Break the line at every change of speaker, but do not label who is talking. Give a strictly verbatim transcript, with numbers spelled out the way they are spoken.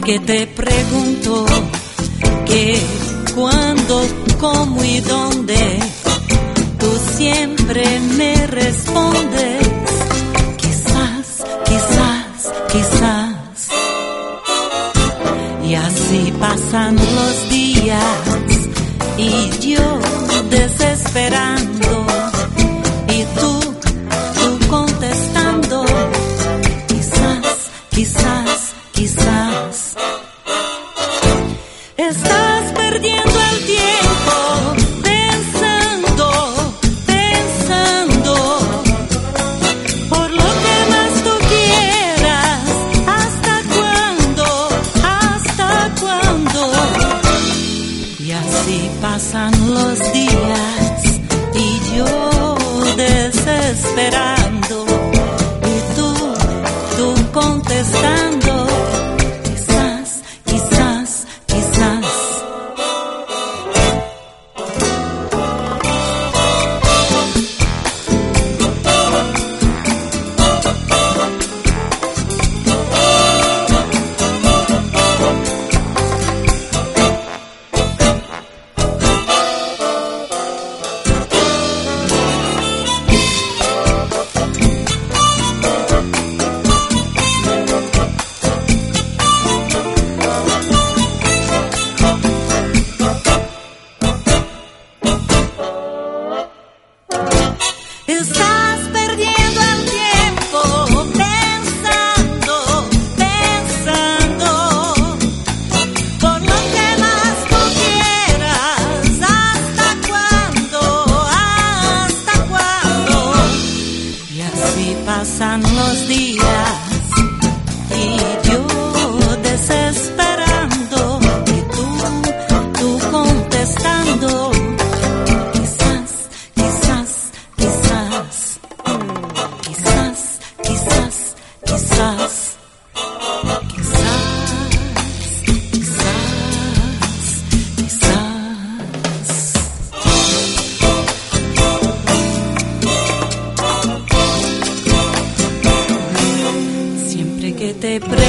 que te pregunto qué, cuándo, cómo y dónde, tú siempre me respondes quizás, quizás, quizás. Y así pasan los días y yo desesperando y tú, tú contestando quizás, quizás, quizás. Estás perdiendo el tiempo pensando, pensando por lo que más tú quieras. ¿Hasta cuándo? ¿Hasta cuándo? Y así pasan los días y yo desesperando y tú, tú contestando quizás, quizás, quizás. Estás perdiendo el tiempo pensando, pensando por lo que más tú quieras. ¿Hasta cuándo? ¿Hasta cuándo? Y así pasan los días y yo desesperando y tú, tú contestando quizás, quizás, quizás, quizás, quizás, quizás, quizás, quizás. Siempre que te pregunto